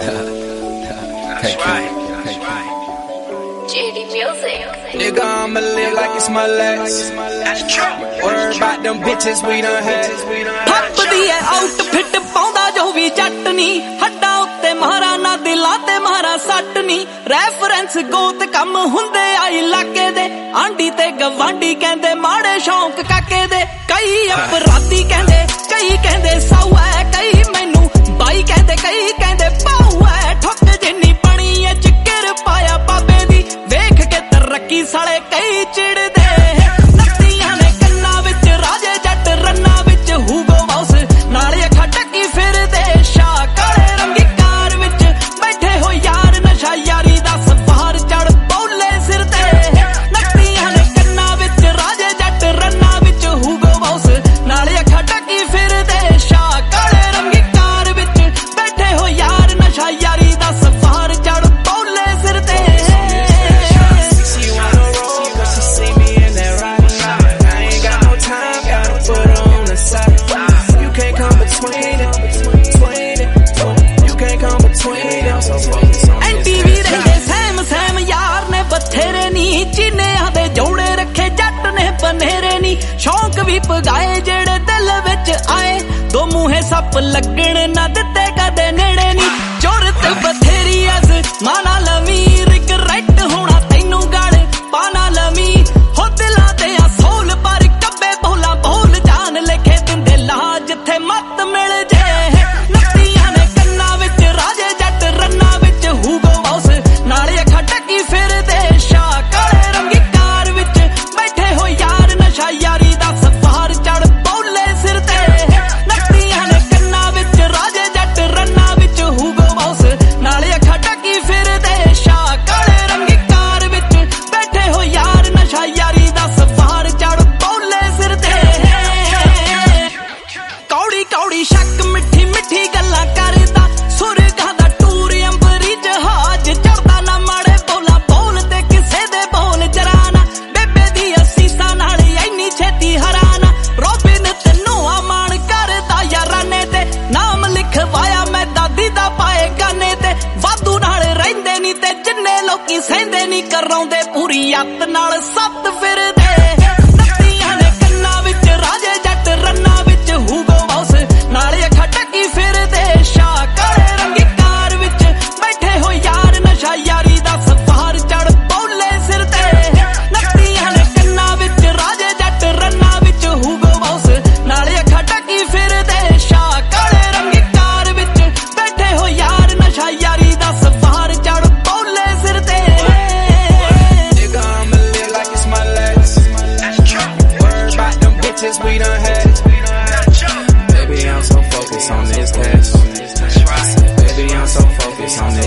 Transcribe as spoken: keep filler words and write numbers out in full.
That's right. That's right. J D Music. Nigga, I'ma live like it's my last. That's true. Word about them bitches we done had. ਹੱਪਦੀ ਐ outfit ਪਾਉਂਦਾ ਜੋ ਵੀ ਜੱਟ ਨੀ ਹੱਡਾਂ ਉੱਤੇ ਮਾਰਾ ਨਾ ਦਿਲਾਂ ਤੇ ਮਾਰਾ ਸੱਟ ਨੀ ਰੈਫਰੈਂਸ ਗੋਤ ਕੰਮ ਹੁੰਦੇ ਆ ਇਲਾਕੇ ਦੇ ਆਂਡੀ ਤੇ ਗਵਾਂਡੀ ਕਹਿੰਦੇ ਮਾੜੇ ਸ਼ੌਂਕ ਕਾਕੇ ਦੇ ਕਈ ਅਪਰਾਧੀ ਕਹਿੰਦੇ ਕਈ ਕਹਿੰਦੇ ਸਾਊ ਐ ਕਈ ਮੈਨੂੰ ਬਾਈ ਕਹਿੰਦੇ ਕਈ ਕਹਿੰਦੇ ਪਾਉ ਐ ਠੁੱਕ ਜਿੰਨੀ ਬਣੀ ਐ ਚਿੱਕਰ ਪਾਇਆ ਬਾਬੇ ਦੀ ਵੇਖ ਕੇ ਤਰੱਕੀ ਸਾਲੇ ਕਈ ਚਿੜਦੇ ਨੱਤੀਆਂ ਨੇ ਕੰਨਾਂ ਵਿੱਚ ਰਾਜੇ ਜੱਟ ਰੰਨਾਂ ਵਿੱਚ ਹੂਗੋ ਬਾਉਸ ਨਾਲੇ ਅੱਖਾਂ ਟੱਕੀ ਫਿਰਦੇ ਸ਼ਾ ਕਾਲੇ ਰੰਗੀ ਕਾਰ ਵਿੱਚ ਬੈਠੇ ਹੋ ਯਾਰ ਨਸ਼ਾ ਯਾਰੀ ਦਾ ਸਫਾਰ ਚੜ ਬੌਲੇ ਸਿਰ ਤੇ ਨੱਤੀਆਂ ਨੇ ਕੰਨਾਂ ਵਿੱਚ ਰਾਜੇ ਜੱਟ ਰੰਨਾਂ ਵਿੱਚ ਹੂਗੋ ਬਾਉਸ ਨਾਲੇ ਅੱਖਾਂ ਟੱਕੀ ਫਿਰਦੇ ਸ਼ਾ ਕਾਲੇ ਰੰਗੀ ਕਾਰ ਵਿੱਚ ਬੈਠੇ ਹੋ ਯਾਰ ਨਸ਼ਾ ਯਾਰੀ ਦਾ ਸਫਾਰ ਚੜ ਬੌਲੇ ਸਿਰ ਤੇ ਐਨਟੀਵੀ ਰਹਿੰਦੇ ਸੈਮ ਸੈਮ ਯਾਰ ਨੇ ਬਥੇਰੇ ਨੀ ਚੀਨਿਆਂ ਦੇ ਜੋੜੇ ਰੱਖੇ ਜੱਟ ਨੇ ਬਨੇਰੇ ਨੀ ਸ਼ੌਂਕ ਵੀ ਪਗਾਏ ਜਿਹੜੇ ਦਿਲ ਵਿੱਚ ਆਏ ਦੋ ਮੂੰਹੇ ਸੱਪ ਲੱਗਣ ਨਾ ਦਿੱਤੇ ਕਦੇ ਨੇੜੇ ਨੀ ਜ਼ਰੂਰਤ ਬਥੇਰੀ ਐਸ ਮਾਨਾ ਲਵੀ ਰਿਗਰੈਟ ਹੋਣਾ ਤੈਨੂੰ ਗਲ ਪਾਣਾ ਲਵੀ ਹੋ ਦਿਲਾਂ ਤੇ ਆ ਸੋਲ ਪਰ ਕੱਬੇ ਬੋਲਾ ਬੋਲ ਜਾਨ ਲਿਖੇ ਦਿੰਦੇ ਲਾ ਜਿੱਥੇ ਮੱਤ ਮਿਲ ਜੇ ਨੱਤੀਆਂ ਨੇ ਕੰਨਾਂ ਵਿੱਚ ਰਾਜੇ ਜੱਟ ਰੰਨਾਂ ਵਿੱਚ ਹੂਗੋ ਬਾਉਸ ਨਾਲੇ ਅੱਖਾਂ ਟੱਕੀ ਫਿਰਦੇ ਸ਼ਾ ਕਾਲੇ ਰੰਗੀ ਕਾਰ ਵਿੱਚ ਬੈਠੇ ਹੋ ਯਾਰ ਨਸ਼ਾ ਯਾਰੀ ਦਾ ਸਫਾਰ ਚੜ ਬੌਲੇ ਸਿਰ ਤੇ ਨੱਤੀਆਂ ਨੇ ਕੰਨਾਂ ਵਿੱਚ ਰਾਜੇ ਜੱਟ ਰੰਨਾਂ ਵਿੱਚ ਹੂਗੋ ਬਾਉਸ ਨਾਲੇ ਅੱਖਾਂ ਟੱਕੀ ਫਿਰਦੇ ਸ਼ਾ ਕਾਲੇ ਰੰਗੀ ਕਾਰ ਵਿੱਚ ਬੈਠੇ ਹੋ ਯਾਰ ਨਸ਼ਾ ਯਾਰੀ ਦਾ ਸਫਾਰ ਚੜ ਬੌਲੇ ਸਿਰ ਤੇ ਕੌੜੀ ਕੌੜੀ ਸ਼ੱਕ ਮਿੱਠੀ ਮਿੱਠੀ ਗੱਲਾਂ ਕਰਦਾ ਸੁਰਗਾਂ ਦਾ ਟੂਰ ਅੰਬਰੀ ਜਹਾਜ਼ ਚੜਦਾ ਨਾ ਮਾੜੇ ਬੋਲਾ ਬੋਲ ਤੇ ਕਿਸੇ ਦੇ ਬੋਲ ਜਰਾਨਾ ਬੇਬੇ ਦੀ ਅਸੀਸਾਂ ਨਾਲ ਇੰਨੀ ਛੇਤੀ ਹਰਾਨਾ ਰੋਬਿਨ ਤੈਨੂੰ ਆ ਮਾਣ ਕਰਦਾ ਯਾਰਾਨੇ ਤੇ ਨਾਮ ਲਿਖਵਾਇਆ ਮੈਂ ਦਾਦੀ ਦਾ ਪਾਏ ਗਾਨੇ ਤੇ ਵਾਧੂ ਨਾਲ ਰਹਿੰਦੇ ਨੀ ਤੇ ਜਿੰਨੇ ਲੋਕੀ ਸਹਿੰਦੇ ਨੀ ਕਰਾਉਂਦੇ ਪੂਰੀ ਅੱਤ ਨਾਲ ਸੱਤ ਫਿਰਦੇ ਨੱਤੀਆਂ ਨੇ ਕੰਨਾਂ ਵਿੱਚ ਰਾਜੇ ਜੱਟ ਰੰਨਾਂ ਵਿੱਚ ਹੂਗੋ ਬਾਉਸ ਨਾਲੇ ਅੱਖਾਂ ਟੱਕੀ ਫਿਰਦੇ ਸ਼ਾ ਕਾਲੇ ਰੰਗੀ ਕਾਰ ਵਿੱਚ ਬੈਠੇ ਹੋ ਯਾਰ ਨਸ਼ਾ ਯਾਰੀ ਦਾ ਸਫਾਰ ਚੜ ਬੌਲੇ ਸਿਰ ਤੇ ਨੱਤੀਆਂ ਨੇ ਕੰਨਾਂ ਵਿੱਚ ਰਾਜੇ ਜੱਟ ਰੰਨਾਂ ਵਿੱਚ ਹੂਗੋ ਬਾਉਸ ਨਾਲੇ ਅੱਖਾਂ ਟੱਕੀ ਫਿਰਦੇ ਸ਼ਾ ਕਾਲੇ ਰੰਗੀ ਕਾਰ ਵਿੱਚ ਬੈਠੇ ਹੋ ਯਾਰ ਨਸ਼ਾ ਯਾਰੀ ਦਾ ਸਫਾਰ ਚੜ ਬੌਲੇ ਸਿਰ ਤੇ Nigga, I'ma live like it's my last. That's true. Word about them bitches we done had. Baby, I'm so focused on this cash. That's right. Baby, I'm so focused on this